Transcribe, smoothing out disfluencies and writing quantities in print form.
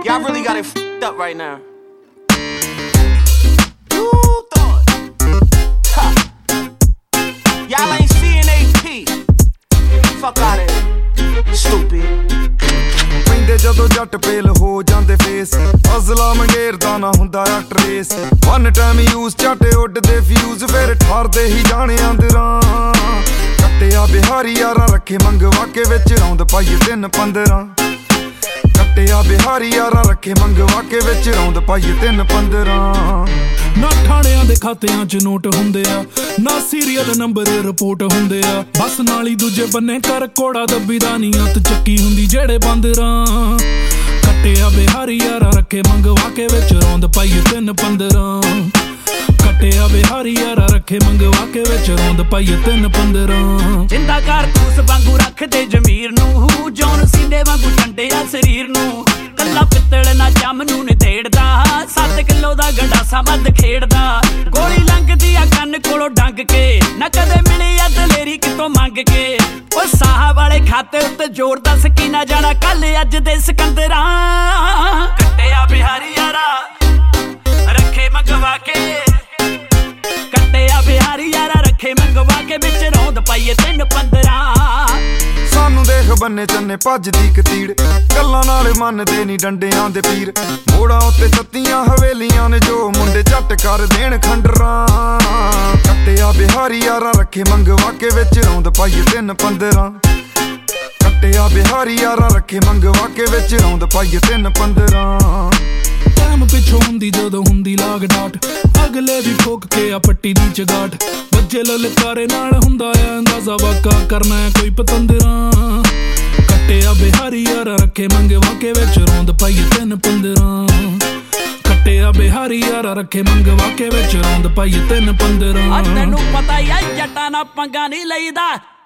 Y'all really got it f***ed up right now. You thought. Ha. Y'all ain't seeing AP. Fuck out of here. Stupid. ਪੈਂਦੇ ਜਦੋਂ ਜੱਟ pale ਹੋ ਜਾਂਦੇ face ਅਜ਼ਲਾ ਮੰਗੇਰਦਾ ਨਾ ਹੁੰਦਾ ਆ ਟਰੇਸ ਵਨ ਟਾਈਮ ਯੂਜ਼ ਝਾਟੇ ਉੱਡਦੇ ਫਿਊਜ਼ ਫਿਰ ਠਾਰਦੇ ਹੀ ਜਾਣੇ ਆਂਦਰਾਂ ਕੱਟਿਆ ਬਿਹਾਰੀ ਯਾਰਾਂ ਰੱਖੇ ਮੰਗਵਾ ਕੇ ਵਿੱਚ ਰੌਂਦ ਪਾਈਏ 3-15 ਕੱਟਿਆ ਬਿਹਾਰੀ ਯਾਰਾਂ ਰੱਖੇ ਮੰਗਵਾ ਕੇ ਵਿੱਚ ਰੌਂਦ ਪਾਈਏ 3-15 ਨਾ ਠਾਣਿਆਂ ਦੇ ਖਾਤਿਆਂ 'ਚ ਨੋਟ ਹੁੰਦੇ ਆ ਨਾ ਸੀਰੀਅਲ ਨੰਬਰ ਰਿਪੋਰਟ ਹੁੰਦੇ ਆ ਬਸ ਨਾਲ ਹੀ ਦੂਜੇ ਬੰਨੇ ਕਰ ਕੋੜਾ ਦੱਬੀ ਦਾ ਨੀ ਹੱਥ ਚੱਕੀ ਹੁੰਦੀ ਜਿਹੜੇ ਬੰਦਰਾਂ ਕੱਟਿਆ ਬਿਹਾਰੀ ਯਾਰਾਂ ਰੱਖੇ ਮੰਗਵਾ ਕੇ ਵਿੱਚ ਰੌਂਦ ਪਾਈਏ 3-15 ਕੱਟਿਆ ਬਿਹਾਰੀ ਯਾਰਾਂ ਰੱਖੇ ਮੰਗਵਾ ਕੇ ਵਿੱਚ ਰੌਂਦ ਪਾਈਏ 3-15 ਜਿੰਦਾ ਕਾਰਤੂਸ ਵਾਂਗੂ ਰੱਖਦੇ ਜ਼ਮੀਰ ਨੂੰ ਜੌਨ ਸੀਨੇ ਵਾਂਗੂ ਟੰਡਿਆ ਸਰੀਰ ਨੂੰ ਕੱਲਾ ਪਿੱਤਲ ਨਾ ਜੰਮ ਨੂੰ ਨਿਤੇੜਦਾ 7 ਕਿਲੋ ਦਾ ਗੰਡਾਸਾ ਮੱਦ ਖੇਡਦਾ ਗੋਲੀ ਲੰਘਦੀ ਆ ਕੰਨ ਕੋਲੋਂ ਡੰਗ ਕੇ ਨਾ ਕਦੇ ਮਿਲੀ ਆ ਦਲੇਰੀ ਕਿਤੋਂ ਮੰਗ ਕੇ ਉਹ ਸਾਹ ਵਾਲੇ ਖਾਤੇ ਉੱਤੇ ਜ਼ੋਰ ਦੱਸ ਕੀ ਨਾ ਜਾਣਾ ਕੱਲ ਅੱਜ ਦੇ ਸਿਕੰਦਰਾਂ ਕੱਟਿਆ ਬਿਹਾਰੀ ਯਾਰਾ ਰੱਖੇ ਮੰਗਵਾ ਕੇ ਕੱਟਿਆ ਬਿਹਾਰੀ ਯਾਰਾ ਰੱਖੇ ਮੰਗਵਾ ਕੇ ਵਿੱਚ ਰੌਂਦ ਪਾਈਏ 3-15 ਸਾਨੂੰ ਦੇਖ ਬੰਨੇ ਚੰਨੇ ਭੱਜਦੀ ਕਤੀੜ ਗੱਲਾਂ ਨਾਲੇ ਮੰਨਦੇ ਨੀ ਡੰਡਿਆਂ ਦੇ ਪੀਰ ਮੋੜਾਂ ਉੱਤੇ ਛੱਤੀਆਂ ਹਵੇਲੀਆਂ ਨੇ ਜੋ ਮੁੰਡੇ ਝੱਟ ਕਰ ਦੇਣ ਖੰਡਰਾਂ ਕੱਟਿਆ ਬਿਹਾਰੀ ਯਾਰਾਂ ਰੱਖੇ ਮੰਗਵਾ ਕੇ ਵਿੱਚ ਰੌਂਦ ਪਾਈਏ 3-15 ਕੱਟਿਆ ਬਿਹਾਰੀ ਯਾਰਾਂ ਰੱਖੇ ਮੰਗਵਾ ਕੇ ਵਿੱਚ ਰੌਂਦ ਪਾਈਏ 3-15 ਟਾਈਮ ਪਿੱਛੋਂ ਹੁੰਦੀ ਜਦੋਂ ਹੁੰਦੀ ਲਾਗ ਡਾਟ ਅਗਲੇ ਵੀ ਠੋਕ ਕੇ ਆ ਪੱਟੀ ਦੀ ਚਗਾਟ ਬੱਜੇ ਲਲਕਾਰੇ ਨਾਲ ਹੁੰਦਾ ਆ ਅੰਦਾਜ਼ਾ ਵਾਕਾ ਕਰਨਾ ਕੋਈ ਪਤੰਦਰਾਂ ਕੱਟਿਆ ਬਿਹਾਰੀ ਯਾਰਾਂ ਰੱਖੇ ਮੰਗਵਾ ਕੇ ਵਿੱਚ ਰੌਂਦ ਪਾਈਏ 3-15 ਕੱਟਿਆ ਬਿਹਾਰੀ ਯਾਰਾਂ ਰੱਖੇ ਮੰਗਵਾ ਕੇ ਵਿੱਚ ਰੌਂਦ ਪਾਈਏ 3-15 ਤੈਨੂੰ ਪਤਾ ਹੀ ਆ ਜੱਟਾਂ ਨਾਲ ਪੰਗਾ ਨਹੀਂ ਲਈਦਾ